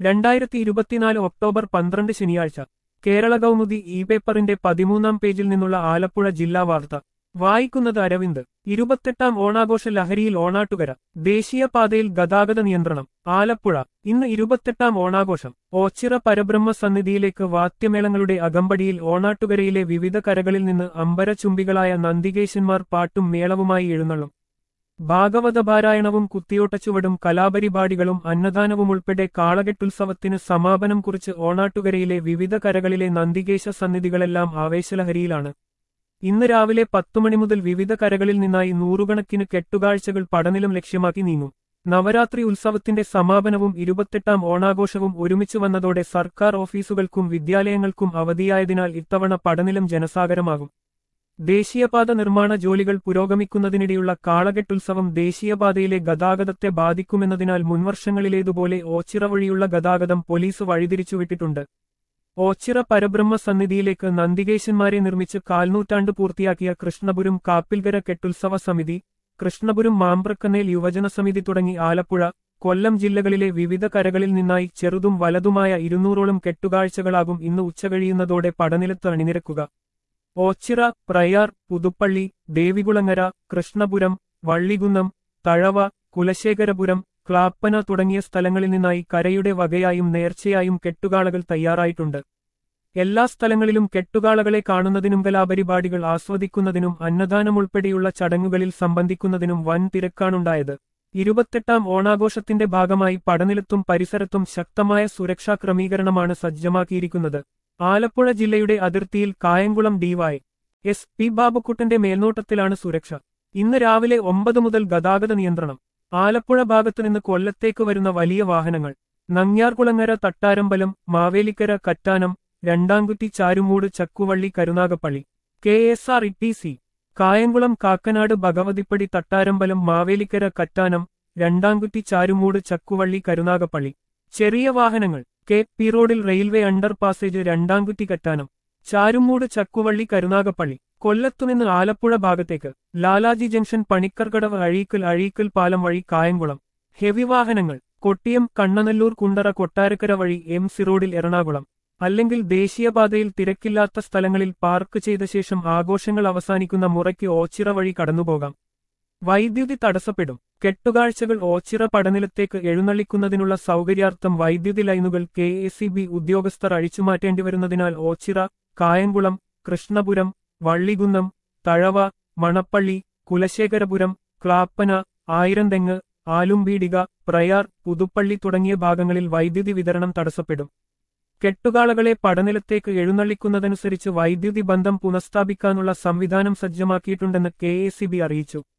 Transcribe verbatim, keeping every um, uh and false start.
രണ്ടായിരത്തി ഇരുപത്തിനാല് ഒക്ടോബർ പന്ത്രണ്ട് ശനിയാഴ്ച കേരള കൗമുദി ഇ പേപ്പറിന്റെ പതിമൂന്നാം പേജിൽ നിന്നുള്ള ആലപ്പുഴ ജില്ലാ വാർത്ത വായിക്കുന്നത് അരവിന്ദ്. ഇരുപത്തെട്ടാം ഓണാഘോഷ ലഹരിയിൽ ഓണാട്ടുകര. ദേശീയപാതയിൽ ഗതാഗത നിയന്ത്രണം. ആലപ്പുഴ. ഇന്ന് ഇരുപത്തെട്ടാം ഓണാഘോഷം. ഓച്ചിറ പരബ്രഹ്മ സന്നിധിയിലേക്ക് വാദ്യമേളങ്ങളുടെ അകമ്പടിയിൽ ഓണാട്ടുകരയിലെ വിവിധ കരകളിൽ നിന്ന് അമ്പരചുംബികളായ നന്ദികേശന്മാർ പാട്ടും മേളവുമായി എഴുന്നള്ളും. ഭാഗവതപാരായണവും കുത്തിയോട്ടച്ചുവടും കലാപരിപാടികളും അന്നദാനവുമുൾപ്പെടെ കാളകെട്ടുത്സവത്തിന് സമാപനം കുറിച്ച് ഓണാട്ടുകരയിലെ വിവിധ കരകളിലെ നന്ദികേശ സന്നിധികളെല്ലാം ആവേശലഹരിയിലാണ്. ഇന്ന് രാവിലെ പത്തുമണി മുതൽ വിവിധ കരകളിൽ നിന്നായി നൂറുകണക്കിന് കെട്ടുകാഴ്ചകൾ പടനിലം ലക്ഷ്യമാക്കി നീങ്ങും. നവരാത്രി ഉത്സവത്തിന്റെ സമാപനവും ഇരുപത്തെട്ടാം ഓണാഘോഷവും ഒരുമിച്ചു വന്നതോടെ സർക്കാർ ഓഫീസുകൾക്കും വിദ്യാലയങ്ങൾക്കും അവധിയായതിനാൽ ഇത്തവണ പടനിലം ജനസാഗരമാകും. ദേശീയപാത നിർമ്മാണ ജോലികൾ പുരോഗമിക്കുന്നതിനിടെയുള്ള കാളകെട്ടുത്സവം ദേശീയപാതയിലെ ഗതാഗതത്തെ ബാധിക്കുമെന്നതിനാൽ മുൻവർഷങ്ങളിലേതുപോലെ ഓച്ചിറ വഴിയുള്ള ഗതാഗതം പോലീസ് വഴിതിരിച്ചുവിട്ടിട്ടുണ്ട്. ഓച്ചിറ പരബ്രഹ്മ സന്നിധിയിലേക്ക് നന്ദികേശന്മാരെ നിർമ്മിച്ച് കാൽനൂറ്റാണ്ട് പൂർത്തിയാക്കിയ കൃഷ്ണപുരം കാപ്പിൽകര കെട്ടുത്സവ സമിതി, കൃഷ്ണപുരം മാമ്പ്രക്കന്നേൽ യുവജന സമിതി തുടങ്ങി ആലപ്പുഴ, കൊല്ലം ജില്ലകളിലെ വിവിധ കരകളിൽ നിന്നായി ചെറുതും വലതുമായ ഇരുന്നൂറോളം കെട്ടുകാഴ്ചകളാകും ഇന്ന് ഉച്ചകഴിയുന്നതോടെ പടനിലത്ത് അണിനിരക്കുക. ഓച്ചിറ, പ്രയാർ, പുതുപ്പള്ളി, ദേവികുളങ്ങര, കൃഷ്ണപുരം, വള്ളികുന്നം, തഴവ, കുലശേഖരപുരം, ക്ലാപ്പന തുടങ്ങിയ സ്ഥലങ്ങളിൽ നിന്നായി കരയുടെ വകയായും നേർച്ചയായും കെട്ടുകാളകൾ തയ്യാറായിട്ടുണ്ട്. എല്ലാ സ്ഥലങ്ങളിലും കെട്ടുകാളകളെ കാണുന്നതിനും കലാപരിപാടികൾ ആസ്വദിക്കുന്നതിനും അന്നദാനമുൾപ്പെടെയുള്ള ചടങ്ങുകളിൽ സംബന്ധിക്കുന്നതിനും വൻ തിരക്കാണുണ്ടായത്. ഇരുപത്തെട്ടാം ഓണാഘോഷത്തിന്റെ ഭാഗമായി പടനിലത്തും പരിസരത്തും ശക്തമായ സുരക്ഷാ ക്രമീകരണമാണ് സജ്ജമാക്കിയിരിക്കുന്നത്. ആലപ്പുഴ ജില്ലയുടെ അതിർത്തിയിൽ കായംകുളം ഡിവൈ എസ് പി ബാബുക്കുട്ടന്റെ മേൽനോട്ടത്തിലാണ് സുരക്ഷ. ഇന്ന് രാവിലെ ഒമ്പത് മുതൽ ഗതാഗത നിയന്ത്രണം. ആലപ്പുഴ ഭാഗത്തുനിന്ന് കൊല്ലത്തേക്ക് വരുന്ന വലിയ വാഹനങ്ങൾ Nangiarkulangara, Thattarambalam, Mavelikkara, Kattanam, രണ്ടാംകുറ്റി, Charummood, Chakkuvalli, Karunagappally. K S R E T C Kayamkulam, Kakkanad, ഭഗവതിപ്പടി, Thattarambalam, Mavelikkara, Kattanam, രണ്ടാംകുറ്റി, Charummood, Chakkuvalli, Karunagappally. ചെറിയ വാഹനങ്ങൾ കെ പി റോഡിൽ railway under passage, രണ്ടാംകുറ്റി, Kattanam, Charummood, Chakkuvalli, Karunagappally. കൊല്ലത്തുനിന്ന് Alappuzha ഭാഗത്തേക്ക് ലാലാജി ജംഗ്ഷൻ, പണിക്കർകടവ്, അഴീക്കൽ, അഴീക്കൽ പാലം വഴി കായംകുളം. ഹെവി വാഹനങ്ങൾ കൊട്ടിയം, കണ്ണനല്ലൂർ, കുണ്ടറ, കൊട്ടാരക്കര വഴി എം സി റോഡിൽ എറണാകുളം. അല്ലെങ്കിൽ ദേശീയപാതയിൽ തിരക്കില്ലാത്ത സ്ഥലങ്ങളിൽ പാർക്ക് ചെയ്ത ശേഷം ആഘോഷങ്ങൾ അവസാനിക്കുന്ന മുറയ്ക്ക് ഓച്ചിറ വഴി കടന്നുപോകാം. വൈദ്യുതി തടസ്സപ്പെടും. കെട്ടുകാഴ്ചകൾ ഓച്ചിറ പടനിലത്തേക്ക് എഴുന്നള്ളിക്കുന്നതിനുള്ള സൗകര്യാർത്ഥം വൈദ്യുതി ലൈനുകൾ കെ എസ് ഇ ബി ഉദ്യോഗസ്ഥർ അഴിച്ചുമാറ്റേണ്ടിവരുന്നതിനാൽ ഓച്ചിറ, കായംകുളം, കൃഷ്ണപുരം, വള്ളികുന്നം, തഴവ, മണപ്പള്ളി, കുലശേഖരപുരം, ക്ലാപ്പന, ആയിരംതെങ്ങ്, ആലുംപീടിക, പ്രയാർ, പുതുപ്പള്ളി തുടങ്ങിയ ഭാഗങ്ങളിൽ വൈദ്യുതി വിതരണം തടസ്സപ്പെടും. കെട്ടുകാളകളെ പടനിലത്തേക്ക് എഴുന്നള്ളിക്കുന്നതനുസരിച്ച് വൈദ്യുതി ബന്ധം പുനഃസ്ഥാപിക്കാനുള്ള സംവിധാനം സജ്ജമാക്കിയിട്ടുണ്ടെന്ന് കെ എസ് ഇ ബി അറിയിച്ചു.